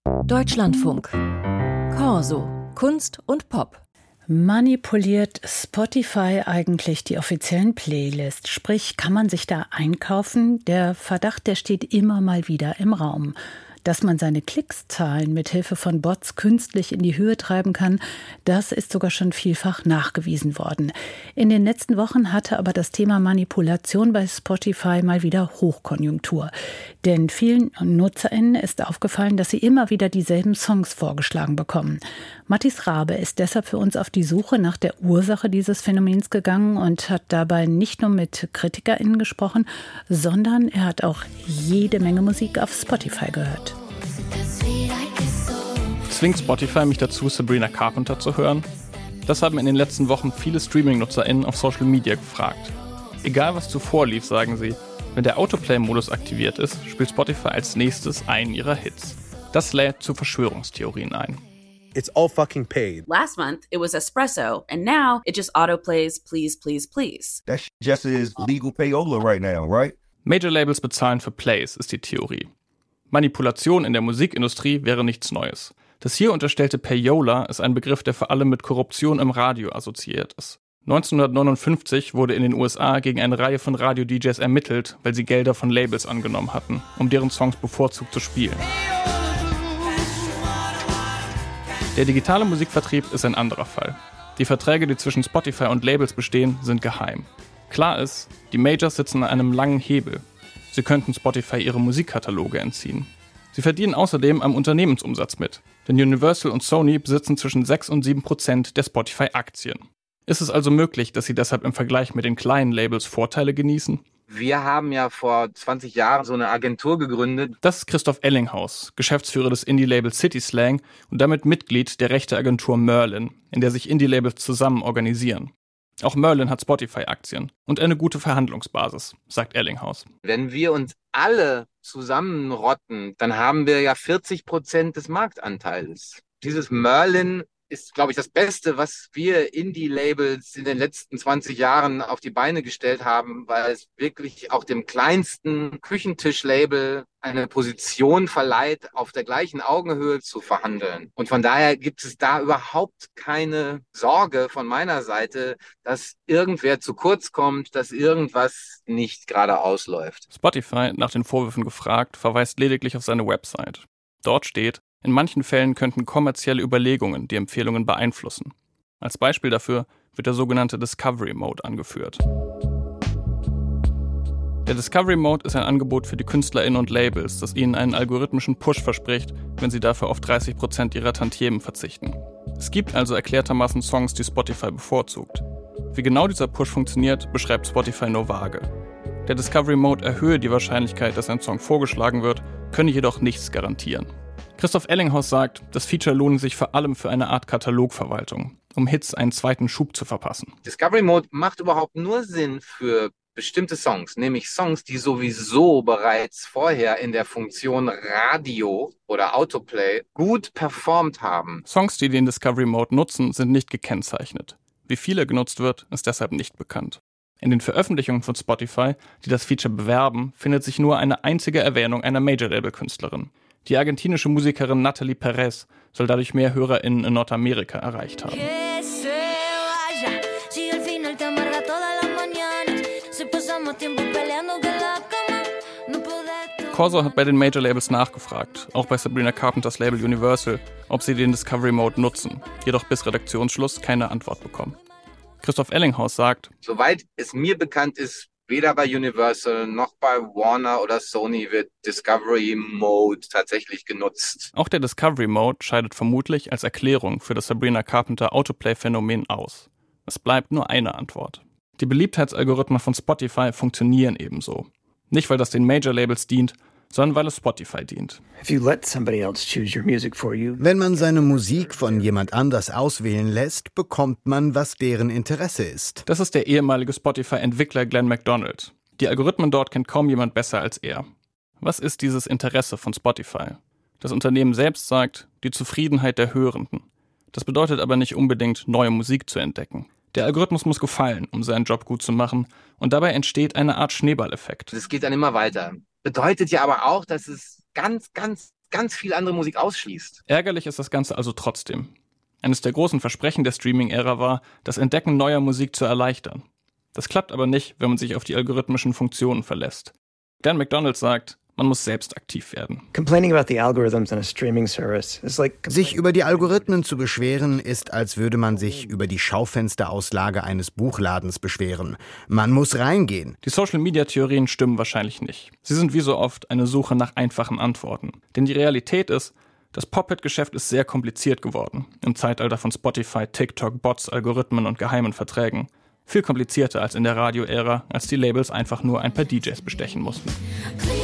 Deutschlandfunk. Corso. Kunst und Pop. Manipuliert Spotify eigentlich die offiziellen Playlists? Sprich, kann man sich da einkaufen? Der Verdacht, der steht immer mal wieder im Raum. Dass man seine Klickszahlen mit Hilfe von Bots künstlich in die Höhe treiben kann, das ist sogar schon vielfach nachgewiesen worden. In den letzten Wochen hatte aber das Thema Manipulation bei Spotify mal wieder Hochkonjunktur. Denn vielen NutzerInnen ist aufgefallen, dass sie immer wieder dieselben Songs vorgeschlagen bekommen. Mathis Rabe ist deshalb für uns auf die Suche nach der Ursache dieses Phänomens gegangen und hat dabei nicht nur mit KritikerInnen gesprochen, sondern er hat auch jede Menge Musik auf Spotify gehört. Zwingt Spotify mich dazu, Sabrina Carpenter zu hören? Das haben in den letzten Wochen viele Streaming-NutzerInnen auf Social Media gefragt. Egal was zuvor lief, sagen sie, wenn der Autoplay-Modus aktiviert ist, spielt Spotify als nächstes einen ihrer Hits. Das lädt zu Verschwörungstheorien ein. It's all fucking paid. Last month, it was espresso, and now it just autoplays, please, please, please. That just is legal payola right now, right? Major-Labels bezahlen für Plays, ist die Theorie. Manipulation in der Musikindustrie wäre nichts Neues. Das hier unterstellte Payola ist ein Begriff, der vor allem mit Korruption im Radio assoziiert ist. 1959 wurde in den USA gegen eine Reihe von Radio-DJs ermittelt, weil sie Gelder von Labels angenommen hatten, um deren Songs bevorzugt zu spielen. Der digitale Musikvertrieb ist ein anderer Fall. Die Verträge, die zwischen Spotify und Labels bestehen, sind geheim. Klar ist, die Majors sitzen an einem langen Hebel. Sie könnten Spotify ihre Musikkataloge entziehen. Sie verdienen außerdem am Unternehmensumsatz mit, denn Universal und Sony besitzen zwischen 6 und 7% der Spotify-Aktien. Ist es also möglich, dass sie deshalb im Vergleich mit den kleinen Labels Vorteile genießen? Wir haben ja vor 20 Jahren so eine Agentur gegründet. Das ist Christoph Ellinghaus, Geschäftsführer des Indie-Labels City Slang und damit Mitglied der Rechteagentur Merlin, in der sich Indie-Labels zusammen organisieren. Auch Merlin hat Spotify-Aktien und eine gute Verhandlungsbasis, sagt Ellinghaus. Wenn wir uns alle zusammenrotten, dann haben wir ja 40% des Marktanteils. Dieses Merlin ist, glaube ich, das Beste, was wir Indie-Labels in den letzten 20 Jahren auf die Beine gestellt haben, weil es wirklich auch dem kleinsten Küchentisch-Label eine Position verleiht, auf der gleichen Augenhöhe zu verhandeln. Und von daher gibt es da überhaupt keine Sorge von meiner Seite, dass irgendwer zu kurz kommt, dass irgendwas nicht gerade ausläuft. Spotify, nach den Vorwürfen gefragt, verweist lediglich auf seine Website. Dort steht, in manchen Fällen könnten kommerzielle Überlegungen die Empfehlungen beeinflussen. Als Beispiel dafür wird der sogenannte Discovery Mode angeführt. Der Discovery Mode ist ein Angebot für die KünstlerInnen und Labels, das ihnen einen algorithmischen Push verspricht, wenn sie dafür auf 30% ihrer Tantiemen verzichten. Es gibt also erklärtermaßen Songs, die Spotify bevorzugt. Wie genau dieser Push funktioniert, beschreibt Spotify nur vage. Der Discovery Mode erhöhe die Wahrscheinlichkeit, dass ein Song vorgeschlagen wird, könne jedoch nichts garantieren. Christoph Ellinghaus sagt, das Feature lohne sich vor allem für eine Art Katalogverwaltung, um Hits einen zweiten Schub zu verpassen. Discovery Mode macht überhaupt nur Sinn für bestimmte Songs, nämlich Songs, die sowieso bereits vorher in der Funktion Radio oder Autoplay gut performt haben. Songs, die den Discovery Mode nutzen, sind nicht gekennzeichnet. Wie viele genutzt wird, ist deshalb nicht bekannt. In den Veröffentlichungen von Spotify, die das Feature bewerben, findet sich nur eine einzige Erwähnung einer Major-Label-Künstlerin. Die argentinische Musikerin Natalie Perez soll dadurch mehr HörerInnen in Nordamerika erreicht haben. Corso hat bei den Major-Labels nachgefragt, auch bei Sabrina Carpenters Label Universal, ob sie den Discovery Mode nutzen, jedoch bis Redaktionsschluss keine Antwort bekommen. Christoph Ellinghaus sagt, soweit es mir bekannt ist, weder bei Universal noch bei Warner oder Sony wird Discovery Mode tatsächlich genutzt. Auch der Discovery Mode scheidet vermutlich als Erklärung für das Sabrina Carpenter Autoplay-Phänomen aus. Es bleibt nur eine Antwort. Die Beliebtheitsalgorithmen von Spotify funktionieren ebenso. Nicht, weil das den Major-Labels dient, sondern weil es Spotify dient. Wenn man seine Musik von jemand anders auswählen lässt, bekommt man, was deren Interesse ist. Das ist der ehemalige Spotify-Entwickler Glenn MacDonald. Die Algorithmen dort kennt kaum jemand besser als er. Was ist dieses Interesse von Spotify? Das Unternehmen selbst sagt, die Zufriedenheit der Hörenden. Das bedeutet aber nicht unbedingt, neue Musik zu entdecken. Der Algorithmus muss gefallen, um seinen Job gut zu machen, und dabei entsteht eine Art Schneeballeffekt. Es geht dann immer weiter. Bedeutet ja aber auch, dass es ganz, ganz ganz viel andere Musik ausschließt. Ärgerlich ist das Ganze also trotzdem. Eines der großen Versprechen der Streaming-Ära war, das Entdecken neuer Musik zu erleichtern. Das klappt aber nicht, wenn man sich auf die algorithmischen Funktionen verlässt. Dan McDonald sagt, man muss selbst aktiv werden. Sich über die Algorithmen zu beschweren, ist, als würde man sich über die Schaufensterauslage eines Buchladens beschweren. Man muss reingehen. Die Social-Media-Theorien stimmen wahrscheinlich nicht. Sie sind wie so oft eine Suche nach einfachen Antworten. Denn die Realität ist, das Pop-Hit-Geschäft ist sehr kompliziert geworden. Im Zeitalter von Spotify, TikTok, Bots, Algorithmen und geheimen Verträgen. Viel komplizierter als in der Radio-Ära, als die Labels einfach nur ein paar DJs bestechen mussten.